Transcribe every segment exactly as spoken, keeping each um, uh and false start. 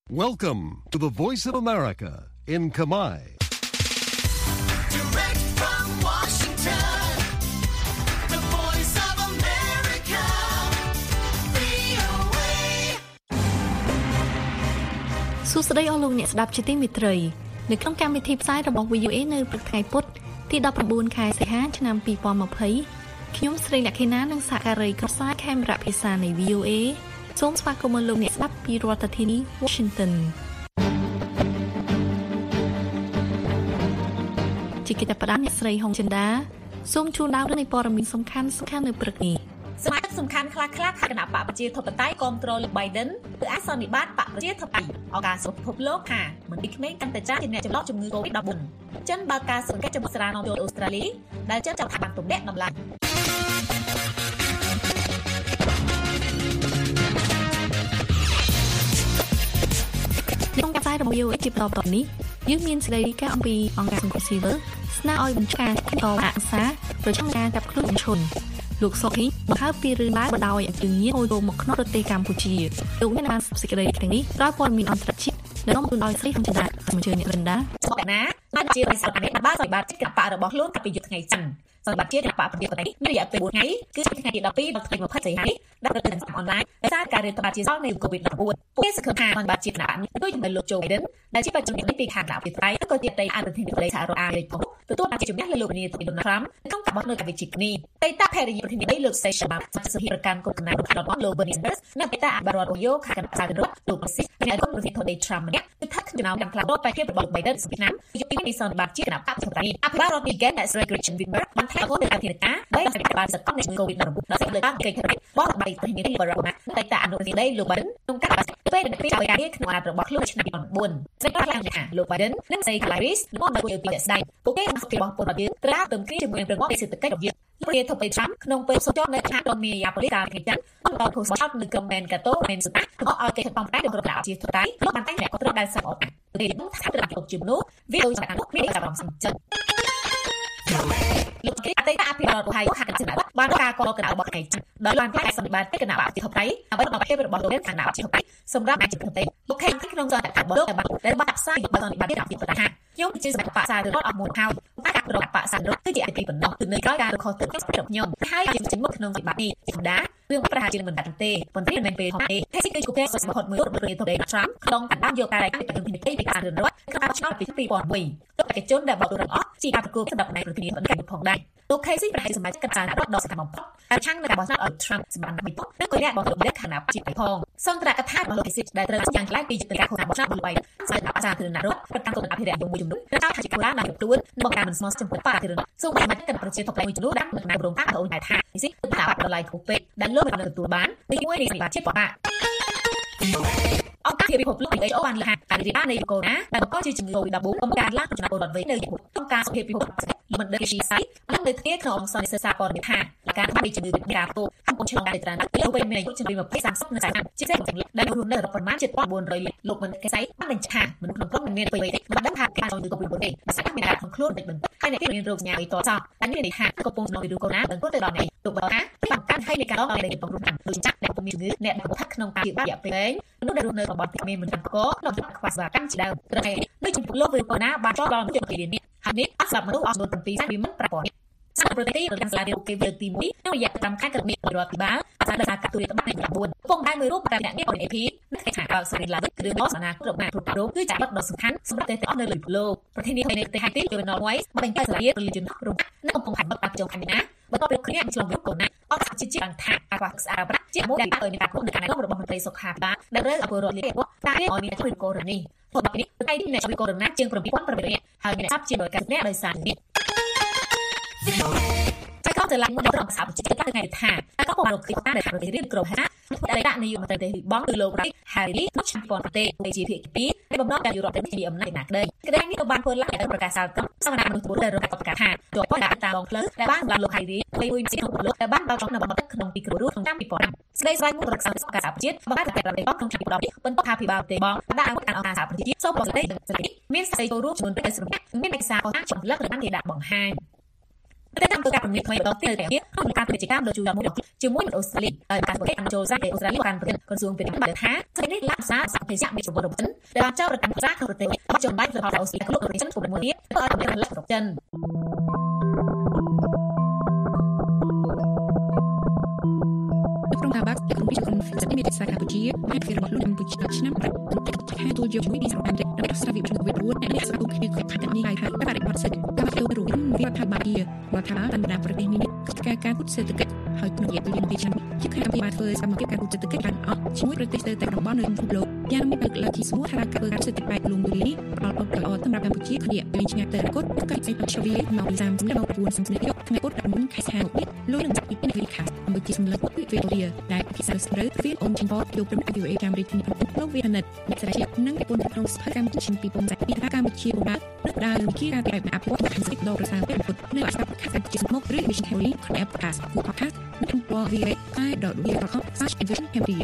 Welcome to the Voice of America in Khmer. Direct from Washington, the Voice of America, V O A សួស្តីអស់លោកអ្នកស្ដាប់ជាទីមេត្រីនៅក្នុងកម្មវិធីផ្សាយរបស់ V O A នៅព្រឹកថ្ងៃពុធទីដប់ប្រាំបួនខែសីហាឆ្នាំពីរពាន់ម្ភៃខ្ញុំស្រីលក្ខិណានិងសហការីក្រសាខេមរៈភាសានៃ V O A សូមស្វាគមន៍លោកអ្នកស្ដាប់ពីរដ្ឋធានី Washington ជាកិច្ចផ្ដាំអ្នកស្រីហុងចិន្តាសូមជូនដំណឹងនៃព័ត៌មានសំខាន់សំខាន់នៅព្រឹកនេះសមាជិកសំខាន់ខ្លះៗគណៈបកប្រជាធិបតេយ្យគាំទ្រលោក Biden គឺអសន្និបាតបកប្រជាធិបតេយ្យអង្គការសុខភាពលោកថាមន្ទីរក្មេងកាន់តែចាស់ជាអ្នកចម្លងជំងឺ កូវីដ ដប់បួន ចិនបើកការសង្កេតចំពោះស្រានាំចូលអូស្ត្រាលីដែលចិនចាប់ថាបានទម្លាក់តម្លៃក្នុងការផ្សាយរបស់ V O A ជាបន្តទៅនេះយើងមានសេចក្តីរាយការណ៍អំពីអង្គការសង្គមស៊ីវិលស្នើឲ្យបញ្ឈប់ការតវ៉ាអាសាប្រឆាំងការចាប់ខ្លួនជន លោកសុខីបង្ហើបពីរឿងដែលបដោយឲ្យជំនាញហូរចូលមកក្នុងប្រទេសកម្ពុជាលោកអ្នកបានសេចក្តីទាំងនេះក្រោយព័ត៌មានអន្តរជាតិដែលនាំមកដោយស្រីហុងចិន្តាសូមអញ្ជើញអ្នករិនដាមកណាបានជាបរិស័ទអាមេរិកបានសម្បត្តិគណៈបករបស់ខ្លួនកាលពីយប់ថ្ងៃច័ន្ទសម្បត្តិជាគណៈបកប្រទេសនេះមានរយៈពេលបួនថ្ងៃគឺថ្ងៃទីដប់ពីរដល់ថ្ងៃម្ភៃសីហាដែលប្រតិបត្តិអនឡាញដោយសារការរាតត្បាតជាសល់នៃ កូវីដ ដប់បួន ពួកគេសង្ឃឹមថាបានបាត់ជាគណៈបកនេះដូចជាមួយលោក Joe Biden ដែលជាបច្ចុប្បន្ននេះពីខាងក្រៅប្រទេសថៃក៏ជាតីអនុប្រធានប្រទេសសហរដ្ឋអាមេរិកផងទទួលបានជាជំនះលើលោកនាយក Donald Trump ក្នុងការបោះនៅកម្ពុជានេះតីតាភរិយាប្រធានាធិបតីលោក Sessions បានសភាប្រកាន់គុំកំណែរបស់លោក Bernie Sanders និងតីតាអភិបាលរដ្ឋ Ohio ខាងគណៈបករដ្ឋលោក Pence និងគុំប្រធានធិបតី Trump ម្នាក់គឺថាក្នុងចំណោមទាំងផ្លាស់រដ្ឋបែបភាពរបស់ Biden សម្រាប់យុគពីសន្និបាតជាគណៈបកប្រធានាធិបតីអភិបាលរដ្ឋ Michigan ដែលស្រី Gretchen Whitmer បានថ្លែងអំពីការធានាការដោយសម្រាប់បានសកម្មនៃជំងឺ កូវីដ ដប់បួន ដល់លើតាមកិច្ចការរបស់បដិប្រធានាធិបតី Barack Obama តីតាអនុប្រធានដីលោក Biden ក្នុងការពេលដែលពេលការងារក្នុងអាណត្តិរបស់ខ្លួនឆ្នាំពីរពាន់បួនស្រីបានឡើងថាលោក Biden និងស្រី Harris មកដល់ពីស្ដីពួកគេបានពីបោះពលរដ្ឋយើងត្រាទំគ្រាជាមួយប្រព័ន្ធសេដ្ឋកិច្ចរបស់យើងប្រធានធិបតី Trump ក្នុងពេលសុំចុះនៅខាងក្រុមមីយ៉ាប៉ូលីសកាលពីច័ន្ទបន្តខុសឆោតនៅក្រុម Mankato Minnesota របស់ឲ្យគេខំប្រែដល់រដ្ឋជាធិបតីលោកបានតែងអ្នកគ្រប់គ្រងដែលសង្កត់ពីនោះថាត្រូវយកជំនួសវាដោយសារនោះមានការរំសំចិនលោកគេអតីតអភិបាលរដ្ឋ Ohio ខាងគណៈបកបានការកោកណ្ដាលរបស់ថ្ងៃច័ន្ទដោយបានផ្លាយសន្និបាតគណៈបកប្រជាធិបតេយ្យដើម្បីបន្តភាពរបស់លោកខាងគណៈបកប្រជាធិបតេយ្យសម្រាប់អាជីវកម្មលោកខេក្នុងសន្និបាតរបស់លោកដែលបានផ្សាយរបស់សន្និបាតគណៈបកប្រជាធិបតេយ្យខ្ញុំជាសម្បកសាររដ្ឋអស់មួយហើយការប្រកបសាររដ្ឋគឺជាអតិប៉ុណ្ណោះគឺនៅក្រោយការរកខុសទឹករបស់ខ្ញុំហើយជាជំនុំក្នុងសន្និបាតនេះធម្មតារឿងប្រហែលជាមិនដាក់ទេប៉ុន្តែមិនពេលទេតែគឺគូពេសសម្បត្តិមួយរបស់ប្រធានាធិបតី Trump ក្នុងការដាក់យកការរកពីប្រធានាធិបតីពីការរដ្ឋក្នុងឆ្នាំពីពីរពាន់មួយលោកឯកជនដែលបករឿងអស់ជាការប្រកួតសម្រាប់ផ្នែកប្រធានាធិបតីផងដែរលោក Casey ប្រធានសមាជិកគណៈរដ្ឋដ៏សកម្មបំផុតហើយឆាំងនៅការបោះឆ្នោតឲ្យ Trump សម្រាប់ពីប៉ុននិងក៏អ្នកបោះលោកលេខគណៈជាបៃផងសន្ទរកថារបស់លោក Casey ដែលត្រូវយ៉ាងខ្លាំងពីយុទ្ធនាការក្នុងការបោះឆ្នោតរបស់ Biden សម្រាប់អាសាធារណរដ្ឋប្រកាន់គោលអភិរក្សមួយចំនួនថាជាការដាក់ទទួលបង្ការមិនស្មោះចំពោះបរិយាកាសសូមសមាជិកគណៈប្រជាធិបតេយ្យមួយចំនួនដាក់នៅក្នុងរោងការអូនតែថានេះគឺតាបាត់ដល់ឡៃគូពេដែលលោកបានទទួលបានជាមួយនេះសម្រាប់ជាបបាអង្គការពិភពលោក W H O បានលើកថាការរីករាលដាលនៃកូវីដ ដែលបង្កជាជំងឺ កូវីដ ដប់បួន បង្កើតឡើងក្នុងពលរដ្ឋវ័យនៅអង្គការសុខភាពពិភពលោកមិនដឹងជាស្អីបានលើកគ្នាក្នុងអង្គការសិក្សាព័ត៌មានថាការថ្មីជំងឺការពោហាំពុំឆ្លងការត្រានលើវ័យមានអាយុជំនាញยี่สิบ 30និង40ជាពិសេសដែលរស់នៅប្រមាណជាbốn trămលោកមិនគេស្អីបានបញ្ជាក់មនុស្សក្នុងក្រុមមិនមានអ្វីទេមិនដឹងថាការជំងឺ កូវីដ ដប់បួន ទេបើស្អីមានការក្នុងខ្លួនមិនបន្តិចហើយអ្នកមានរោគញ៉ាំអីតសោះតែនេះថាកំពុងក្នុងវីរុសកូវីដ បង្កទៅដល់នេះលោកบอกថាបង្កើតឲ្យមានការដល់នៃបង្រួបតាមដូចចាក់ដែលពុំមានជំងឺអ្នកដែលស្ថិតក្នុងការជារយៈពេលវែងមនុស្សដែលរស់នៅតំបន់ទីមានមិនតាន់កក្នុងខ្វះសេវាកម្មជាដើមត្រឹមដូចចំពោះលោកវីរុសកូវីដ បានចូលដល់ជំងឺនេះហើយនេះអស្ចារ្យមនុស្សអស់ចំនួនbảyសាវាមិនប្រព័ន្ធសម្រាប់ប្រទេសរដ្ឋសាលារូបគេលើកទីមួយនៅរយៈតាមខែក្រមីរដ្ឋបាលអាសាដោយសារកាត់ទូរតបនៃបួនពងដែរមួយរូបតែអ្នកនេះអន A P នៅខេត្តខាងស្រីឡាវិគ្រឿងមកសាណាគ្រប់មកគ្រប់រោគគឺចាក់បတ်ដ៏សំខាន់សម្រាប់ប្រទេសទាំងអស់នៅលើលោកប្រធានាធិបតីប្រទេសហៃទីគឺ Norway បានតែសាលារៀនជនរងនៅកំពុងហាត់បတ်ប្រជុំខែមីនាបន្ទាប់ពីគ្នាឆ្លងវីរុសកូវីដ អត់ជាជាបានថាអាកាសស្អាតប្រាក់ជាមួយដែលឲ្យមានការគ្រប់នៅការរបស់មន្ត្រីសុខាភិបាលដែលរើឲ្យពលរដ្ឋលៀបតែឲ្យមានជំងឺកូវីដនេះព្រោះបែបនេះថ្ងៃនេះអ្នកជំងឺកូវីដជាងbảyពាន់ប្រាំបីនាក់ហើយមានចាប់ជាដោយការអ្នកដោយសារនេះតែក៏ទៅឡើងមួយដល់សាប់ជាការថ្ងៃថាតែក៏ពលរដ្ឋគិតថាប្រទេសរៀបក្រុមហាដែលដាក់នាយករដ្ឋមន្ត្រីបងគឺលោក Harry ឆ្នាំប៉ុនប្រទេសនៃជាភាគទីពីរបំណងការយុរដ្ឋមានអំណាចណាស់ដែរក្តីនេះក៏បានធ្វើឡើងដោយប្រកាសសាលកម្មសមណៈមនុស្សពលរដ្ឋប្រកាសថាជាប់ដាក់តាមដងផ្លូវដែលបានឡើងលោក Harry ពេលមួយពីក្នុងលោកដែលបានដល់ក្នុងបំណងក្នុងពីគ្រូរូក្នុងឆ្នាំពីរពាន់ស្ដីស្វែងមុខរកសាស្ត្រការសហជាតិបង្កើតតែប្រទេសបងក្នុងឆ្នាំពីរពាន់បន្ទាប់ថាភិបាលប្រទេសបងដាក់ឲ្យការអង្គការសហប្រជាជាតិសូមបកស្ដីមានស្ដីចូលរួមចំនួនពីរសម្រាប់មានឯកសារខុសតាមចំលឹករបស់គេដាក់បង្ហាញតែតាមទៅការប្រញាប់ថ្មីបន្តទៀតតែក្នុងការពាណិជ្ជកម្មដ៏ជួយមួយជាមួយអូស្ត្រាលីហើយការប្រកេតអនុចូលសាអូស្ត្រាលីបានប្រកាសក្រសួងពាណិជ្ជកម្មបានថាស្ថិតិលក្ខណៈសភាសាមានប្រវត្តិរបស់ចិនដែលបានចោទប្រកាន់ប្រាក់ក្នុងប្រទេសចំបាយផលអូស្ត្រាលីក្នុងប្រទេសចិនពុំមួយទៀតធ្វើឲ្យប្រទេសលក្ខណៈចិនក្នុងការបាក់ទីក្រុងពីក្រុងហ្វីលីពីនមានសាខាកម្ពុជាហើយពីរបស់លោកកម្ពុជាឆ្នាំប្រាក់ខែទូយកមួយពីសម្រាប់ដែលស្រាវជ្រាវវិទ្យាអ្នកស្រាវជ្រាវគ្នាខិតនេះហើយហើយបរិបទសេដ្ឋកិច្ចការចូលរួមវិបត្តិបាជាមកថាបណ្ដាប្រទេសមានការការពុទ្ធសេដ្ឋកិច្ចហើយក្នុងរយៈពេលពីឆ្នាំជាការពីបានធ្វើសកម្មភាពការពុទ្ធសេដ្ឋកិច្ចបានអស់ជាមួយប្រទេសទៅតែតំបន់នៅក្នុងលោកយ៉ាងមានលើកឡើងពីស្មោះថាការធ្វើការសេដ្ឋកិច្ចបែបលំទូលាយផ្ដល់ផលប្រយោជន៍សម្រាប់កម្ពុជាគ្នាពេលឆ្ងាយទៅរកត់កាច់សេដ្ឋកិច្ចវិទ្យាមកពីសាមសម្រាប់ពួនសំស្នេហ៍យកថ្ងៃពុទ្ធដល់មុនខែសានេះលោកនឹងចាត់ពីពីខាសកម្ពុជាសម្លឹងវិទ្យាដែលពិសេសស្រូវវាអូនជីនបតយកព្រមអភិវឌ្ឍកាមេរ៉ាគ្នាក្នុងវិទ្យានិតអ្នកស្រាវជ្រាវនិងពុនក្នុងស្ថានភាពឆ្នាំពីរពាន់ពីថាកម្ពុជាបំរើនឹងដើរលើគីការបែបអភិវឌ្ឍខាងសេដ្ឋកិច្ចដល់ប្រសាពេលពុទ្ធនៅអាស្ថាបខាងសេដ្ឋកិច្ចមកឬ Vision Theory ក្នុង Podcast គូ Podcast និងពណ៌ វី អេ ไอ ดอท วี เอ ดอท คอม ស្លាช vision cambodia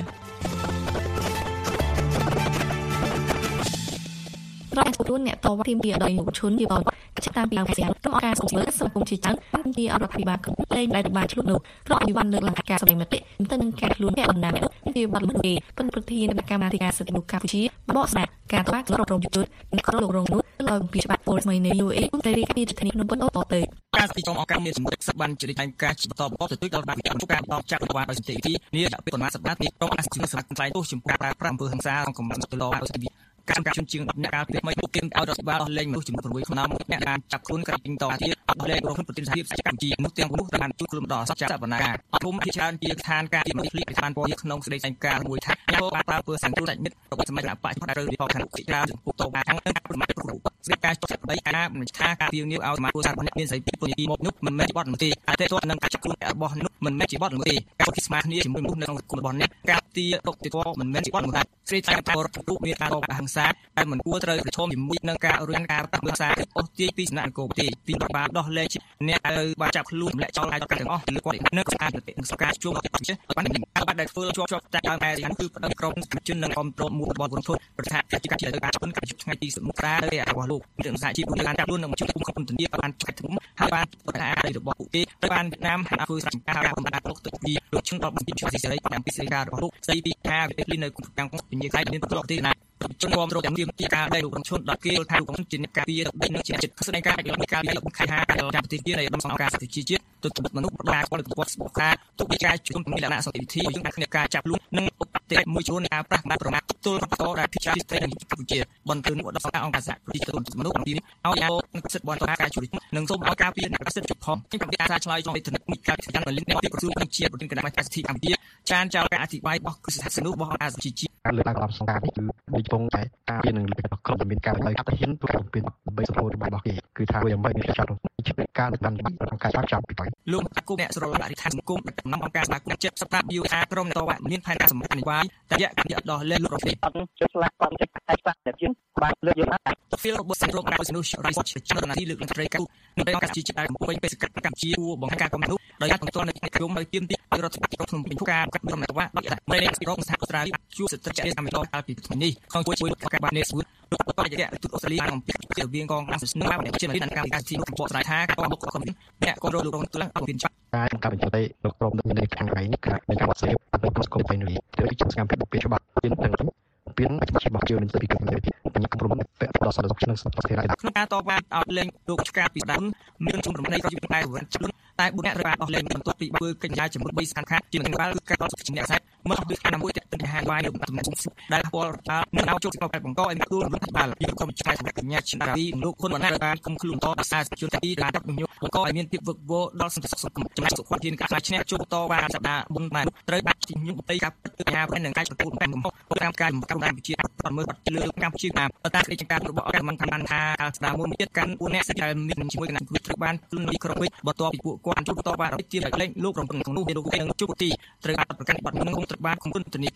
រកទទួលអ្នកតវ៉ាទីមពីដោយយុវជនជាបទចាត់តាមពីអង្គការក្នុងអង្គការសង្គមសង្គមជាច្រើនជាអរដ្ឋាភិបាលគ្រប់លែងដែលបានឆ្លុះនោះរកអភិវឌ្ឍលើកឡើងការសម្ដែងមតិទៅនឹងការខ្លួនអ្នកបណ្ដាអ្នកជាបាត់លុយប៉ុន្តែប្រធានគណៈកម្មាធិការសិទ្ធិមនុស្សកម្ពុជាបកស្រាយការតវ៉ារបស់រងយុទ្ធនិងក្រលោករងនោះឡើងពីច្បាប់ពលស្មីនៃ ยู เอ តែរីកាពីជំនាញក្នុងប៉ុនអូតទៅការទីក្រុមអង្គការមានសម្រិតសបានជិះតែការបន្តបន្តទៅដល់បានចំពោះការបន្តចាក់តវ៉ាដោយសន្តិវិធីនេះរយៈពេលប្រមាណសប្តាហ៍ទីក្រុមអង្គការសម្រាប់ខ្សែទោសចំពោះការប្រើប្រាស់អំពើហិង្សាក្នុងកំណត់ទៅដល់ដោយសន្តិវិធីការប្រកាសជនជាង10អ្នកការពីថ្មីពួកគេឲ្យរដ្ឋបាលដោះលែងមនុស្សចំនួនប្រាំឆ្នាំអ្នកបានចាប់ខ្លួនក្រៅពីតអាទៀតដោះលែងរហូតប្រទេសសហភាពកម្ពុជានោះទាំងនោះបានជួយខ្លួនដល់សច្ចាបនាការអធិមជាច្រើនជាឋានការពីមនុស្សលីបានពណ៌ក្នុងសេចក្តីស្នើការមួយថាញ៉ាំបានប្រើពើសង្គ្រោះតែមិត្តរបស់សម័យបច្ចុប្បន្នដែលរៀបខាងទីការពួកតបខាងប្រមាណគ្រប់រូបស្ដីការចុះចិត្តបីអាណាមិនថាការពីងាវឲ្យសមាគមសារអ្នកមានសេរីភាពពលនីមកនោះមិនមែនជាបទល្មើសទេអតិថិជននឹងការចាប់ខ្លួនរបស់នោះមិនមែនជាបទល្មើសទេការគិតស្មារគ្នាជាមួយមនុស្សនៅក្នុងគុំរបស់អ្នកការទីតុកទីតមិនមែនជាបទល្មើសស្ដីតែការរដ្ឋទូមានការតបអហិង្សាដែលមិនគួរត្រូវប្រឈមជាមួយនឹងការរៀនការប្រាក់សាអូសទាយពីសំណាក់នគរប្រទេសពីរដ្ឋបាលដោះលែងអ្នកឲ្យបានចាប់ខ្លួនទម្លាក់ចោលឲ្យទាំងអស់លើគាត់នៅស្អាតប្រទេសនឹងសកាជួងជាបានការបាត់ដែលធ្វើជាប់ជាប់តែដើមតែយ៉ាងគឺបដិក្រុមជននឹងគ្រប់គ្រងមួយរបស់ពលរដ្ឋប្រថាជាការជាការជប៉ុនការជថ្ងៃទីសមុទ្រាដោយរបស់លោករឿងសហជីពបានចាប់ខ្លួននឹងជួយគុំគុំទន្ទាបានចាត់ទុំហើយបានបដិអារបស់ពួកគេទៅបានវៀតណាមហាធ្វើស្រេចការការបំផាត់លោកទៅពីលោកឈឹងដល់បញ្ជាសេរីតាមពីសេរីការរបស់លោកស្ដីពីការវិទ្យានៅក្នុងពញ្ញាខៃមានប្រកបទីណាជនរួមរកទាំងទីការដែលលោករងឈុនដល់គេថាលោកជាអ្នកការពារដីនឹងជាចិត្តស្ដែងការឲ្យមានការលក្ខខណ្ឌការចាប់ប្រទេសជានៃដំណើរការសិទ្ធិជាតិទៅទៅមនុស្សដល់ពលរដ្ឋស្បកាទុកពីការជួនមានលក្ខណៈសន្តិវិធីយើងដាក់គ្នាការចាប់ខ្លួននិងឧបតិមួយជួននៃការប្រាស់បានប្រមាថទល់បន្តដែលពិចារណាស្ថិតនៅកម្ពុជាបន្ទើដល់សារអង្គការសហប្រជាជាតិមនុស្សអំពីនេះឲ្យយកសិទ្ធិបន្តការជួយនិងសូមឲ្យការពារអ្នកសិទ្ធិជប៉ុនខ្ញុំកម្មការឆ្លើយក្នុងវិទ្យានិកាយយ៉ាងលិនអ្នកពីក្រសួងការជាតិប្រធានគណៈកម្មការសិទ្ធិកម្ពុជាចានចោលការអធិប្បាយរបស់គ្រឹះស្ថានសនុរបស់អង្គការសហជីវជាតិការលើកឡើងរបស់សង្គមនេះគឺដូចពងតែការពារនឹងក្រុមមានការឲ្យអត្តហ៊ានទូការមានបីសពោរបស់គេគឺថាវាមិនមានចាត់ជាការដំណើរការការចាប់ពីទៅលោកតាគុំអ្នកស្រឡាញ់អធិដ្ឋានសង្គមដំណំអង្គការសហគមន៍ចិត្តសប្តាហ៍យូអាក្រុមអ្នកតវ៉ាមានផែនការសម្រាប់នយោបាយតែរយៈកាលដោះលែងលោករងនេះអត់ជួយឆ្លាក់គាត់ចិត្តតែស្ដាប់តែជាងបានលើកយកណាទៅហ្វីលរបស់សង្គមការសនុះរៃសជានាទីលើកឡើងត្រីកៅនៅអង្គការជីជាតិដែលកំពុងបេសកកម្មកម្ពុជាបង្ការកម្មនោះដោយការបន្តនៅក្រុមនៅទៀមទីរដ្ឋបាលក្នុងពេញការកាត់ដំណើរវ៉ាដោយតែមិនរងសហស្រាលជួសិទ្ធិជាកម្មលោកកាលពីថ្ងៃនេះក្នុងជួយការបាននេះស្រួលលោកបរិយាទូតអូស្ត្រាលីបានអំពីជាវៀងកងអាសស្នើបានជានាការការទីនោះកំពុងស្រាយថាក៏បុកកំអ្នកក៏រលោករងទឡើងអង្គវិនចាត់ការការបញ្ជាក់លោកក្រុមនៅខាងក្រៅនេះគឺនៃការបាត់សេរីអត់ទៅស្គមទៅនេះទៅជាស្កាមពីពីច្បាប់ពីនឹងពីច្បាប់ជឿនឹងទៅពីក្រុមនេះបញ្ញកំពុងពាក់ដល់សន្តិសុខក្នុងសន្តិភាពក្នុងការតបបានអត់លេងលោកឆ្កាពីដើមមានជំរំនៃក៏ជាតែវត្តខ្លួនតែបុអ្នករបស់អស់លេងបន្ទាប់ពីបើកញ្ញាចំនួនបីស្ថានខាជានឹងបាល់គឺការតបជាអ្នកសាច់មកដូចឆ្នាំមួយទឹកហានវាយនៅតំណែងដែលពលរដ្ឋនឹងឲ្យចូលក្នុងបែបបង្កឲ្យខ្លួនរដ្ឋបាលពីក្រុមឆ្កែសម្រាប់កញ្ញាឆ្កាពីលោកហ៊ុនវណ្ណៈបានគុំខ្លួនតបដោយសារជនទីការតបញោបង្កឲ្យមានភាពវឹកវរដល់សន្តិសុខសង្គមចំណែកសុខភាពការឆ្នះជួបតវ៉ាសប្តាហ៍មុនបានត្រូវបាត់ទីញឹកបន្ទៃការពិតអាប្រនឹងការប្រកួតតាមកំហុសតាមការកម្មការវិជាប្រមើលបាត់លើកម្ពុជាតាមតាមកិច្ចការរបស់អង្គការមិនបានថាការស្ដារមួយទៀតកាន់ពួកអ្នកសិទ្ធិដែលមានជាមួយគណៈគ្រូត្រូវបានខ្លួននេះក្រុមវិញបន្ទាប់ពីពួកគាត់ជួបតវ៉ារត់ជាលេងលោករំពឹងក្នុងនោះមានលោកនឹងជួបទីត្រូវបានប្រកាន់បាត់នឹងត្រូវបានគុំគុណធនាគារសកម្ម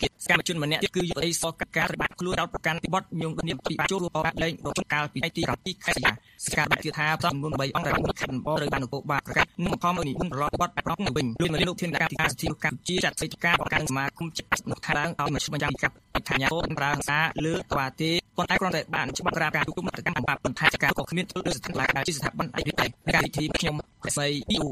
ជនម្នាក់ទៀតគឺយុវតីសកការបាត់ខ្លួនដល់ប្រកាន់ពីបទញងនាមពីបាចូលបបាក់លែងរកកាលពីទីទីខែសីហាស្ការបាត់ទៀតថាចំនួនបីអង្គដែលខិតបត្រូវបាននគរបាលប្រកាសនឹងខំឲ្យនិមន្តប្រឡប់បទប្រកនៅវិញលោកនាយកធានការទីការសិទ្ធិកម្ពុជាចាត់សេចក្ដីការសមាគមចាត់នៅខាងឲ្យមកបញ្ចាំកាប់ថាញាពលប្រាសា លើតវ៉ាទេប៉ុន្តែគ្រាន់តែបានច្បាប់ក្រាបការគុំទៅកាន់បាប់បន្ថែមការក៏គ្មានទៅស្ថានភាពដែលជាស្ថាប័នឯករាជ្យការវិធីខ្ញុំប្រស័យ អ៊ី អូ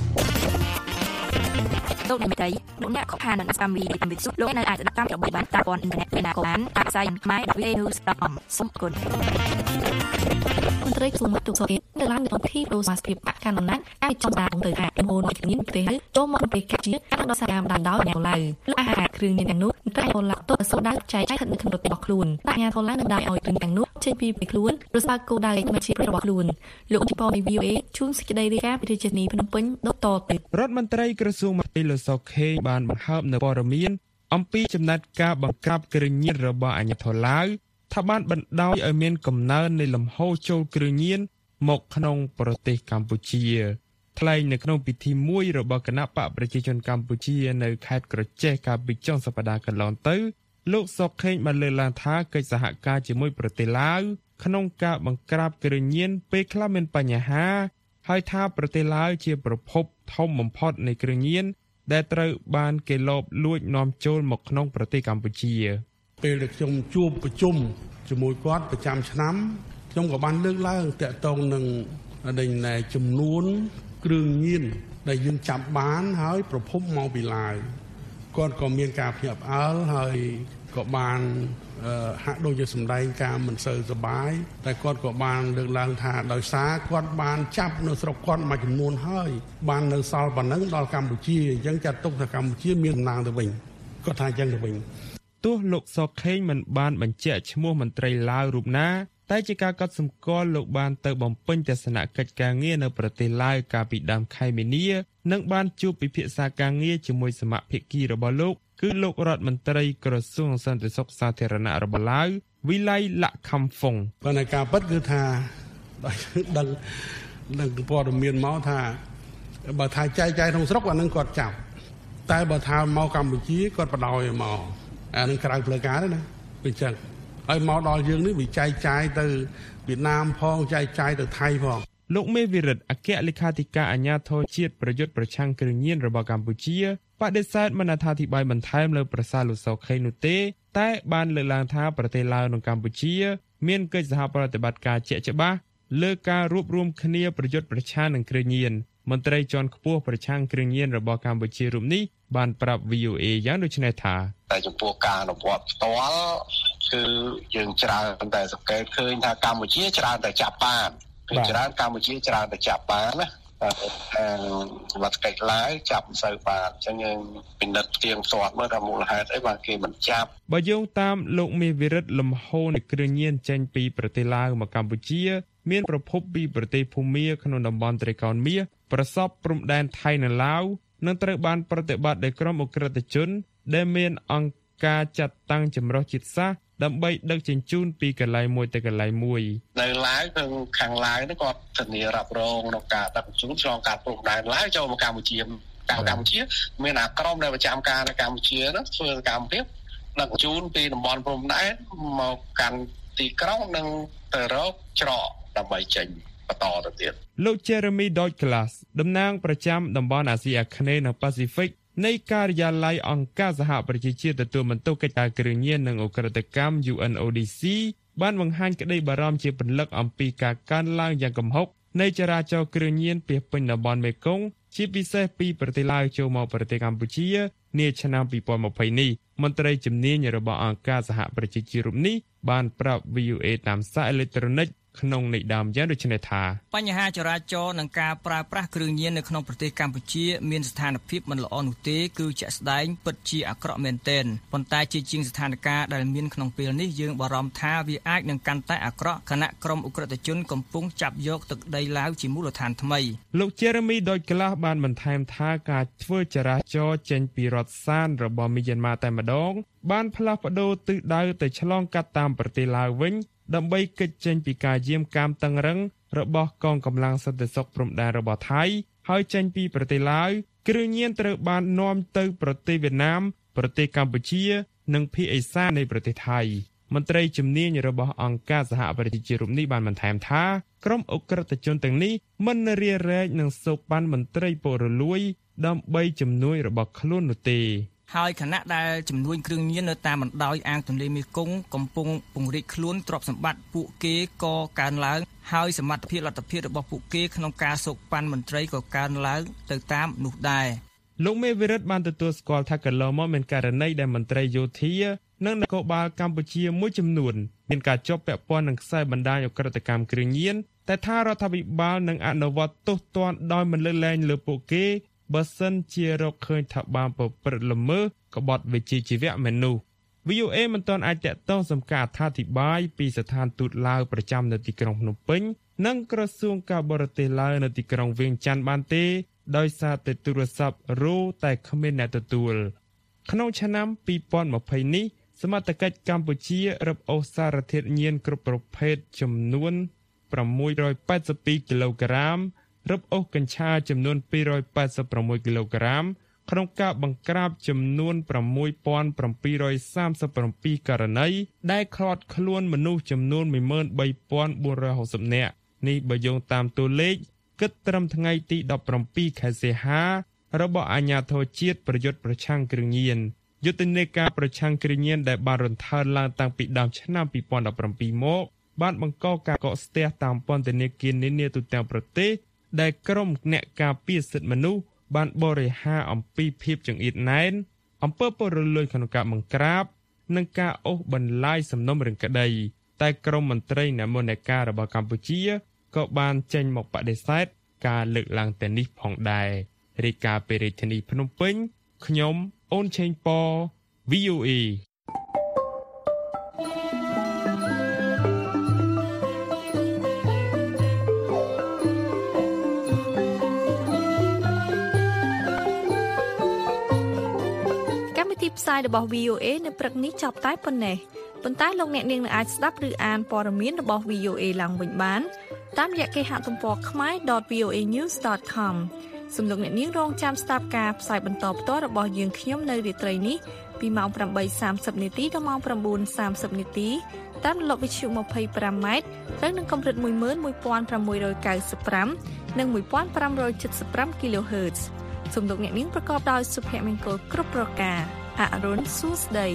លោកនាយលោកអ្នកខកខាននឹងស្ដាប់វីដេអូវិទ្យុលោកនៅអាចស្ដាប់តាមរបៀបបានតាមព័ន្ធអ៊ីនធឺណិតពេលណាក៏បានតាមផ្សាយខ្មែរ វី news ដត com សូមអរគុណមន្ត្រីក្រសួងទុកសអេនៅឡើងនៅទីប្រូសាស្ភាពអកានណាត់អាចចំដាទៅថាមូលនៃគ្មានប្រទេសចូលមកប្រទេសកម្ពុជាអាចដល់សារតាមដល់អ្នកឡៅលោកអាហារគ្រឿងញៀនទាំងនោះតែអូឡាទៅសូដៅចែកចាយនៅក្នុងប្រទេសរបស់ខ្លួនតែអាញាធរឡើងនឹងដែរឲ្យគ្រឿងទាំងនោះចេញពីប្រទេសខ្លួនឬស្បើកគោលដៅមកជាប្រទេសរបស់ខ្លួនលោកទីប៉មី វី អូ អេ ជួនសេចក្តីរាយការណ៍ពីរាជធានីភ្នំពេញដតទៅរដ្ឋមន្ត្រីក្រសួងមហាផ្ទៃលោកសុខេងបានបង្ហើបនៅព័ត៌មានអំពីចំណាត់ការបង្ក្រាបគ្រឿងញៀនរបស់អាញាធរឡាវថាបានបណ្ដោយឲ្យមានកំណើននៃលំហូរចូលគ្រឿងញៀនមកក្នុងប្រទេសកម្ពុជាថ្លែងនៅក្នុងពិធីមួយរបស់គណៈបកប្រជាជនកម្ពុជានៅខេត្តក្រចេះកាលពីចុងសប្តាហ៍កន្លងទៅលោកសុខេងបានលើកឡើងថាកិច្ចសហការជាមួយប្រទេសឡាវក្នុងការបង្ក្រាបគ្រឿងញៀនពេលខ្លះមានបញ្ហាហើយថាប្រទេសឡាវជាប្រភពធំបំផុតនៃគ្រឿងញៀនដែលត្រូវបានគេលបលួចនាំចូលមកក្នុងប្រទេសកម្ពុជាពេលដែលខ្ញុំជួបប្រជុំជាមួយគាត់ប្រចាំឆ្នាំខ្ញុំក៏បានលើកឡើងតាក់ទងនឹងនៃចំនួនគ្រឿងញៀនដែលយើងចាប់បានហើយប្រភពមកពីឡាវគាត់ក៏មានការភ្ញាក់ផ្អើលហើយក៏បានហាក់ដូចជាសម្ដែងការមិនសូវសប្បាយតែគាត់ក៏បានលើកឡើងថាដោយសារគាត់បានចាប់នៅស្រុកគាត់មួយចំនួនហើយបាននៅសល់ប៉ុណ្ណឹងដល់កម្ពុជាអញ្ចឹងចាត់ទុកថាកម្ពុជាមានដំណើរទៅវិញគាត់ថាអញ្ចឹងទៅវិញទោះលោកសុខេងមិនបានបញ្ជាក់ឈ្មោះមន្ត្រីឡាវរូបណាតែជាការកត់សម្គាល់លោកបានទៅបំពេញទស្សនកិច្ចការងារនៅប្រទេសឡាវកាលពីដើមខែមីនានិងបានជួបពិភាក្សាការងារជាមួយសមាភិកីរបស់លោកគឺលោករដ្ឋមន្ត្រីក្រសួងសន្តិសុខសាធារណៈរបស់ឡាវវិល័យលក្ខំហ្វុងប៉ុន្តែការពិតគឺថាដឹងដឹងព័ត៌មានមកថាបើថាចែកចាយក្នុងស្រុកអានឹងគាត់ចាប់តែបើថាមកកម្ពុជាគាត់បដ ாய் មកអានឹងក្រៅផ្លូវការទេណាអញ្ចឹងហើយមកដល់យើងនេះវាចែកចាយទៅវៀតណាមផងចែកចាយទៅថៃផងលោកមេវិរិទ្ធអគ្គលេខាធិការអាជ្ញាធរជាតិប្រយុទ្ធប្រឆាំងគ្រឿងញៀនរបស់កម្ពុជាបដិសេធមិនអត្ថាធិប្បាយបន្ថែមលើប្រសាសន៍លោកសុខេងនោះទេតែបានលើកឡើងថាប្រទេសឡាវនិងកម្ពុជាមានកិច្ចសហប្រតិបត្តិការជាក់ច្បាស់លើការរួបរวมគ្នាប្រយុទ្ធប្រឆាំងនឹងគ្រឿងញៀនមន្ត្រីជាន់ខ្ពស់ប្រឆាំងគ្រឿងញៀនរបស់កម្ពុជារូបនេះបានប្រាប់ វី អូ អេ យ៉ាងដូចនេះថាតែចំពោះការអនុវត្តផ្ទាល់គឺយើងច្រើនតែសង្កេតឃើញថាកម្ពុជាច្រើនតែចាប់បានគឺច្រើនកម្ពុជាច្រើនតែចាប់បានណាតែវត្តកិច្ចឡើយចាប់មិនសូវបានអញ្ចឹងយើងពិនិត្យផ្ទៀងផ្ទាត់មើលថាមូលហេតុអីបានគេមិនចាប់បើយោងតាមលោកមេវិរិទ្ធលំហូរនៃគ្រឿងញៀនចេញពីប្រទេសឡាវមកកម្ពុជាមានប្រភពពីប្រទេសភូមាក្នុងតំបន់ត្រីកោណមាសប្រសពព្រំដែនថៃនិងឡាវនឹងត្រូវបានប្រតិបត្តិដោយក្រុមអ ுக ្រិតជនដែលមានអង្គការចាត់តាំងចម្រុះជាតិសាសន៍ដើម្បីដឹកជញ្ជូនពីកន្លែងមួយទៅកន្លែងមួយនៅឡាវគឺខាងឡាវនេះគាត់ធានារ៉ាប់រងក្នុងការដឹកជញ្ជូនឆ្លងកាត់ព្រំដែនឡាវចូលមកកម្ពុជាកម្ពុជាមានអាក្រុមដែលប្រចាំការនៅកម្ពុជានោះធ្វើកម្មភាពដឹកជញ្ជូនពីតំបន់ព្រំដែនមកកាន់ទីក្រុងនិងទៅរកច្រកដើម្បីចេញបន្តទៅទៀតលោក Jeremy Douglas តំណាងប្រចាំតំបន់អាស៊ីអាគ្នេយ៍និងប៉ាស៊ីហ្វិកនៃការិយាល័យអង្គការសហប្រជាជាតិទទួលបន្ទុកកិច្ចការគ្រឿងញៀននិងឧក្រិដ្ឋកម្ម យូ អិន អូ ឌី ស៊ី បានបង្ហាញក្តីបារម្ភជាពន្លឹកអំពីការកើនឡើងយ៉ាងគំហុកនៃចរាចរណ៍គ្រឿងញៀនពាសពេញតំបន់មេគង្គជាពិសេសពីប្រទេសឡាវចូលមកប្រទេសកម្ពុជានាឆ្នាំពីរពាន់ម្ភៃនេះមន្ត្រីជំនាញរបស់អង្គការសហប្រជាជាតិរូបនេះបានប្រាប់ វី អូ អេ តាមសារអេឡិចត្រូនិកក្នុងន័យដើមយ៉ាងដូចនេះថាបញ្ហាចរាចរណ៍និងការប្រើប្រាស់គ្រឿងញៀននៅក្នុងប្រទេសកម្ពុជាមានស្ថានភាពមិនល្អនោះទេគឺជាក់ស្ដែងពិតជាអាក្រក់មែនទែនប៉ុន្តែជាជាងស្ថានភាពដែលមានក្នុងពេលនេះយើងបារម្ភថាវាអាចនឹងកាន់តែអាក្រក់ខណៈក្រុមអ ுக ្រិតជនកំពុងចាប់យកទឹកដីឡាវជាមូលដ្ឋានថ្មីលោក Jeremy Douglas បានបន្ថែមថាការធ្វើចរាចរណ៍ចេញពីរដ្ឋសានរបស់មីយ៉ាន់ម៉ាតែម្ដងបានផ្លាស់ប្ដូរទិសដៅទៅឆ្លងកាត់តាមប្រទេសឡាវវិញដើម្បីគេចចេញពីការយាមកាមតឹងរឹងរបស់កងកម្លាំងសន្តិសុខព្រំដែនរបស់ថៃហើយចេញពីប្រទេសឡាវគ្រឿងញៀនត្រូវបាននាំទៅប្រទេសវៀតណាមប្រទេសកម្ពុជានិងភាគឦសាននៃប្រទេសថៃមន្ត្រីជំនាញរបស់អង្គការសហប្រជាជាតិនេះបានបន្ថែមថាក្រុមអ ுக ្រិតជនទាំងនេះមិនរារែកនឹងសូកប៉ាន់មន្ត្រីពលរលួយដើម្បីជំនួយរបស់ខ្លួននោះទេហើយខណៈដែលចំនួនគ្រឿងញៀននៅតាមបណ្ដោយអាងទន្លេមេគង្គកំពុងពង្រីកខ្លួនទ្រព្យសម្បត្តិពួកគេក៏កើនឡើងហើយសមត្ថភាពលទ្ធភាពរបស់ពួកគេក្នុងការសូកប៉ាន់មន្ត្រីក៏កើនឡើងទៅតាមនោះដែរលោកមេវិរិទ្ធបានទទួលស្គាល់ថាកន្លងមកមានករណីដែលមន្ត្រីយោធានិងនគរបាលកម្ពុជាមួយចំនួនមានការជាប់ពាក់ព័ន្ធនឹងខ្សែបណ្ដាញអក្រិតកម្មគ្រឿងញៀនតែថារដ្ឋាភិបាលនឹងអនុវត្តទោសទណ្ឌដោយមិនលើកលែងលើពួកគេបើសិនជារកឃើញថាបានប្រព្រឹត្តល្មើសក្បត់វិជ្ជាជីវៈមែននោះ វី អូ អេ មិនទាន់អាចតាក់ទងសំការអត្ថាធិប្បាយពីស្ថានទូតឡាវប្រចាំនៅទីក្រុងភ្នំពេញនិងក្រសួងការបរទេសឡាវនៅទីក្រុងវៀងច័ន្ទបានទេដោយសារតែទូរស័ព្ទរោតែគ្មានអ្នកទទួលក្នុងឆ្នាំពីរពាន់ម្ភៃនេះសមត្ថកិច្ចកម្ពុជារឹបអូសសារធាតុញៀនគ្រប់ប្រភេទចំនួនប្រាំមួយរយប៉ែតសិបពីរគីឡូក្រាមរឹបអូសកញ្ឆាចំនួនពីររយប៉ែតសិបប្រាំមួយគីឡូក្រាមក្នុងការបង្ក្រាបចំនួនប្រាំមួយពាន់ប្រាំពីររយសាមសិបពីរករណីដែលឃាត់ខ្លួនមនុស្សចំនួនមួយម៉ឺនបីពាន់បួនរយហកសិបនាក់នេះបើយោងតាមតួលេខគិតត្រឹមថ្ងៃទីដប់ប្រាំពីរខែសីហារបស់អាជ្ញាធរជាតិប្រយុទ្ធប្រឆាំងគ្រឿងញៀនយុទ្ធនាការប្រឆាំងគ្រឿងញៀនដែលបានរន្ធើនឡើងតាំងពីដើមឆ្នាំពីរពាន់ដប់ប្រាំពីរមកបានបង្កការកកស្ទះតាមពន្ធនាគារនានាទូទាំងប្រទេសដែលក្រុមអ្នកការពារសិទ្ធិមនុស្សបានបរិហារអំពីភាពចង្អៀតណែនអំពើពុករលួយក្នុងការបង្ក្រាបនិងការអូសបន្លាយសំណុំរឿងក្តីតែក្រុមមន្ត្រីនមនការរបស់កម្ពុជាក៏បានចេញមកបដិសេធការលើកឡើងទាំងនេះផងដែររាយការណ៍ពីរាជធានីភ្នំពេញខ្ញុំអូនឆេងប៉ វី អូ អេផ្សាយរបស់ វី អូ អេ នៅព្រឹកនេះចប់តែប៉ុណ្ណេះប៉ុន្តែលោកអ្នកនាងអាចស្ដាប់ឬអានព័ត៌មានរបស់ វី អូ អេ ឡើងវិញបានតាមរយៈគេហទំព័រ ខមែរ ដត វី អូ អេ ញូស ដត ខម សូមលោកអ្នកនាងរងចាំស្ដាប់ការផ្សាយបន្តផ្ទាល់របស់យើងខ្ញុំនៅរាត្រីនេះពីម៉ោង ប្រាំបីសាមសិប នាទីដល់ម៉ោង ប្រាំបួនសាមសិប នាទីតាមរលកវិទ្យុ ម្ភៃប្រាំម៉ែត្រត្រូវនឹងកម្រិត មួយម៉ឺនមួយពាន់ប្រាំមួយរយកៅសិបប្រាំ និង មួយពាន់ប្រាំរយសិបប្រាំ គីឡូហឺត សូមលោកអ្នកនាងប្រកបដោយសុភមង្គលគ្រប់ប្រការអរុនសួស្ដី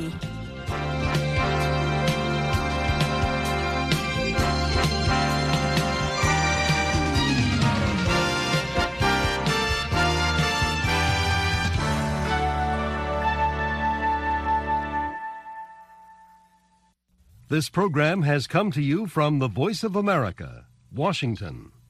This program has come to you from the Voice of America, Washington.